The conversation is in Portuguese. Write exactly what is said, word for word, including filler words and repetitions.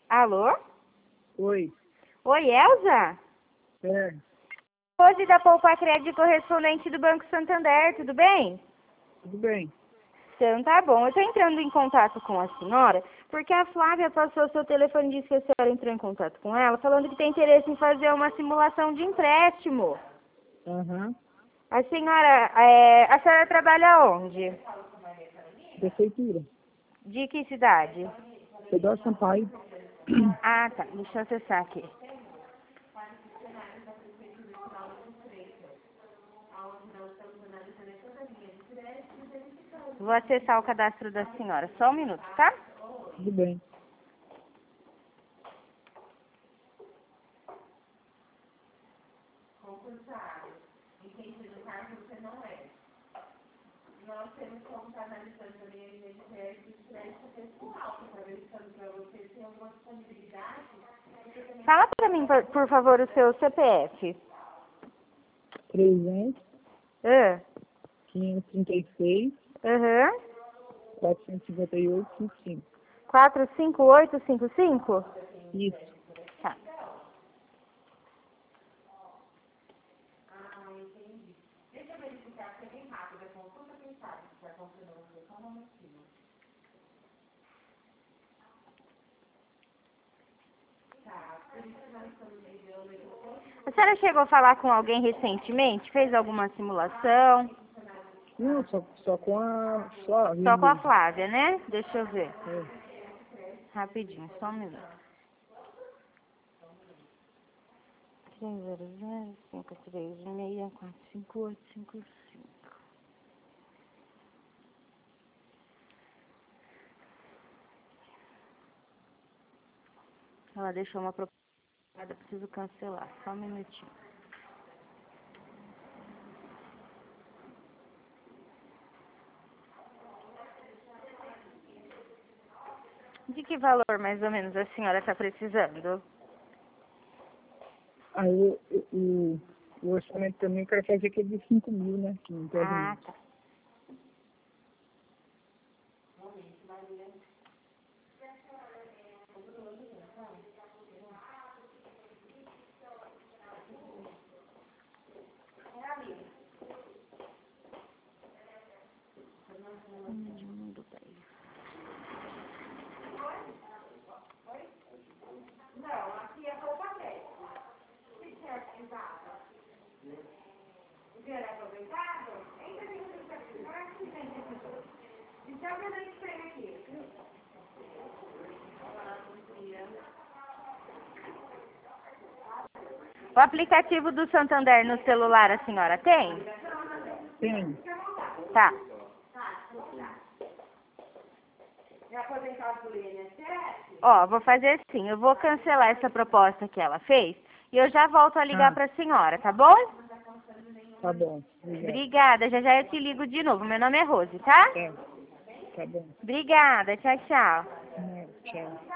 Alô? Oi. Oi, Elza? É, Hoje da Poupa Crédito correspondente do Banco Santander, tudo bem? tudo bem. Então tá bom, eu estou entrando em contato com a senhora, porque a Flávia passou seu telefone e disse que a senhora entrou em contato com ela, falando que tem interesse em fazer uma simulação de empréstimo. Aham. A senhora, é, a senhora trabalha onde? Prefeitura. De que cidade? Pedro Sampaio. Ah, tá, deixa eu acessar aqui. Vou acessar o cadastro da senhora, só um minuto, tá? Tudo bem. Fala pra mim, por por favor, o seu C P F. trezentos, Ah, quinhentos e trinta e seis, aham. quatrocentos e cinquenta e oito, cinquenta e cinco. quatro cinco oito cinco cinco? Isso. Tá. A senhora chegou a falar com alguém recentemente? Fez alguma simulação? Não, só, só com a Flávia Só com a mesmo. Flávia, né? Deixa eu ver. É. Rapidinho, só um minuto. três zero zero cinco três seis quatro cinco oito cinco cinco. Ela deixou uma proposta, eu preciso cancelar. Só um minutinho. De que valor, mais ou menos, a senhora está precisando? Aí o, o, o orçamento também eu quero fazer aquele de cinco mil, né? Que não pode Ah, muito. tá. Hum, tudo bem. O aplicativo do Santander no celular a senhora tem? Tem. Tá. Ó, vou fazer assim, eu vou cancelar essa proposta que ela fez e eu já volto a ligar Ah, para a senhora, tá bom? tá bom. Obrigado. Obrigada, já já eu te ligo de novo. Meu nome é Rose, tá? Tá, tá bom. Obrigada, tchau, tchau. Ah, tchau.